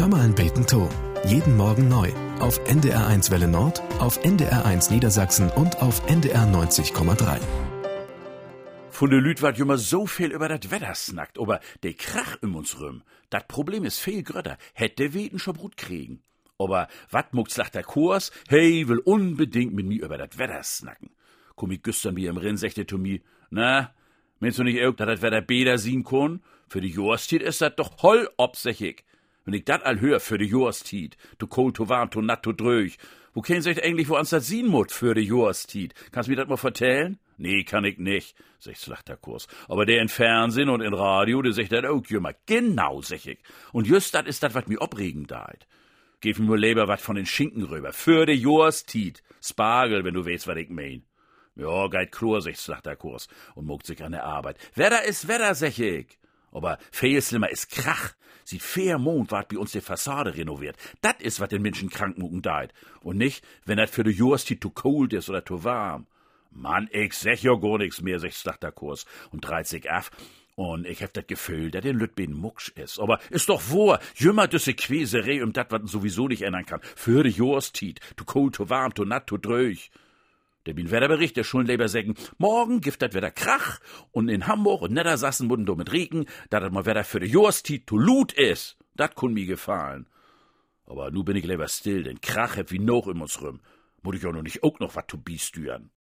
Hör mal ein Beten to. Jeden Morgen neu. Auf NDR1 Welle Nord, auf NDR1 Niedersachsen und auf NDR 90,3. Von de Lüt wat jümmer so viel über dat Wetter snackt, aber de Krach uns rum. Dat Problem ist viel grötter. Hätte Weten schon Brut kriegen. Aber wat muckt sagt der Kurs? Hey, will unbedingt mit mir über dat Wetter snacken. Komm ich gestern wie im Rinn, sagte zu mir, na, meinst du nicht auch, dass das Wetter besser sehen kann? Für die Jahreszeit ist das doch holl obsächig. Wenn ich dat all hör für die Jahreszeit, du kalt, du warm, du natt, du dröch. Wo kennt sich eigentlich, wo uns das sehen muss für die Jahreszeit? Kannst du mir das mal vertellen? Nee, kann ich nicht, sagt der Kurs. Aber der in Fernsehen und in Radio, der sagt das auch immer. Genau, sag ich. Und just dat ist dat, wat mir opregen deit. Gib mir nur lieber wat von den Schinken rüber. Für die Jahreszeit. Spargel, wenn du weißt, wat ich mein. Ja, geit klar, sagt der Kurs und muckt sich an der Arbeit. Wetter ist Wetter, sag ich. Aber viel schlimmer ist Krach. Sieht fair Mond wart bei uns die Fassade renoviert. Dat is, wat den Menschen krank mucken deit. Und nicht, wenn dat für die Jahreszeit zu kalt ist oder zu warm. Mann, ich sag ja gar nix mehr, sagt der Kurs und dreht sich af. Und ich hab das Gefühl, dass den Lütben mucksch ist. Aber ist doch wahr, jümmer düsse Quäserei dat, wat sowieso nicht ändern kann. Für die Jahreszeit, zu kalt, zu warm, zu natt, zu dröch. Der bin Wetterbericht, der schon lieber sagen, morgen gibt das Wetter Krach und in Hamburg und Niedersachsen wurden do mit Regen, da das mal Wetter für die Jahreszeit to Lut is. Dat kun mir gefallen. Aber nu bin ich lieber still, denn Krach hab wie noch in uns rum. Muss ich auch noch nicht auch noch wat to bistüren.